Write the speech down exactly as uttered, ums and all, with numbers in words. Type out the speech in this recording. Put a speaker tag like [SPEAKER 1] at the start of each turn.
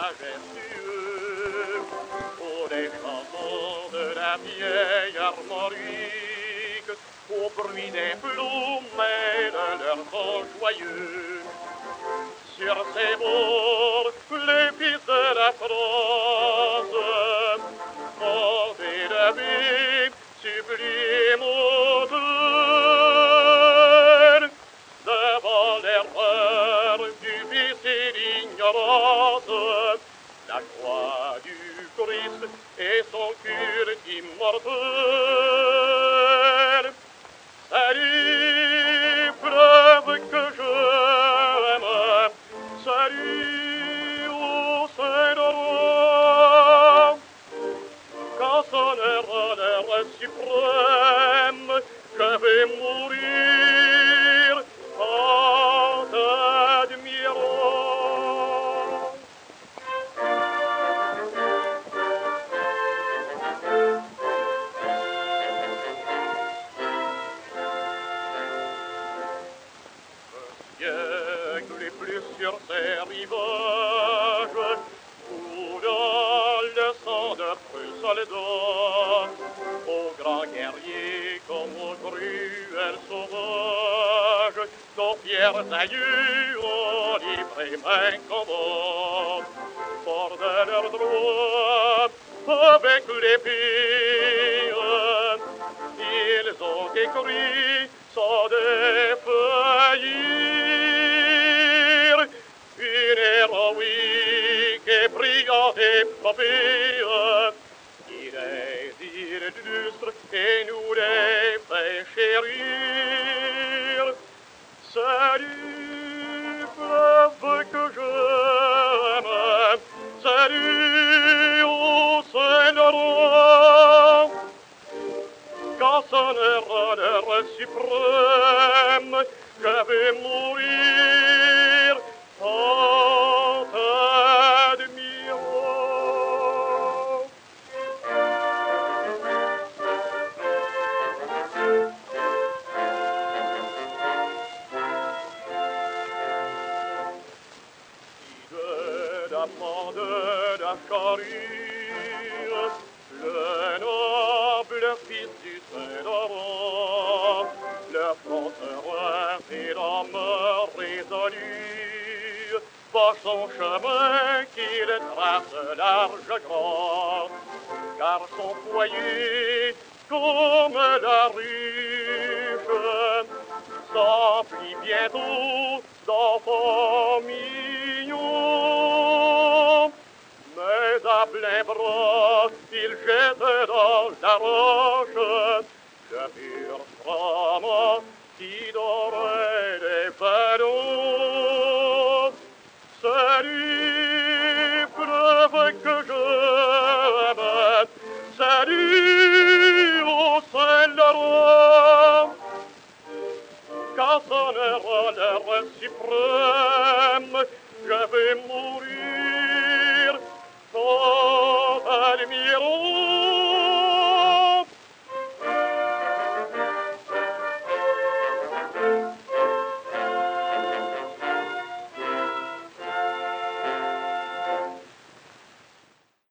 [SPEAKER 1] majestueux. Oh, les chansons de la vieille armorique, au bruit des plumes et de leurs vents joyeux. Sur ces bords, les fils de la France, fondés de vie, sublime auteur, devant l'erreur du vice et l'ignorance, la croix du Christ et son culte immortel. Salut, preuve que je aime, salut au Saint-Laurent, quand sonnera l'heure suprême, je vais mourir en t'admirant. Siècle et plus sur ces rivages, coulant le sang de preux soldats, aux grands guerriers comme aux cruels sauvages, nos fiers aïeux ont livré main combat, fort de leurs droits, avec l'épée, ils ont écrit sans défaillir une héroïque et brillante épopée qui les illustre et nous les fait chérir. Salut, preuve que j'aime, salut au Saint-Laurent, quand sonnera l'heure suprême, je vais mourir en t'admirant. De l'amant de la charrue, le noble fils du Saint-Laurent, le front serein et l'âme résolue, va son chemin qu'il trace large grand, car son foyer, comme la ruche, s'emplit bientôt d'enfants mignons. Mais à plein bras, il jette dans la roche le pur froment qui dorait les ballons. Salut, preuve que j'aime, salut au Saint-Laurent, quand sonnera l'heure suprême, je vais mourir. Oh,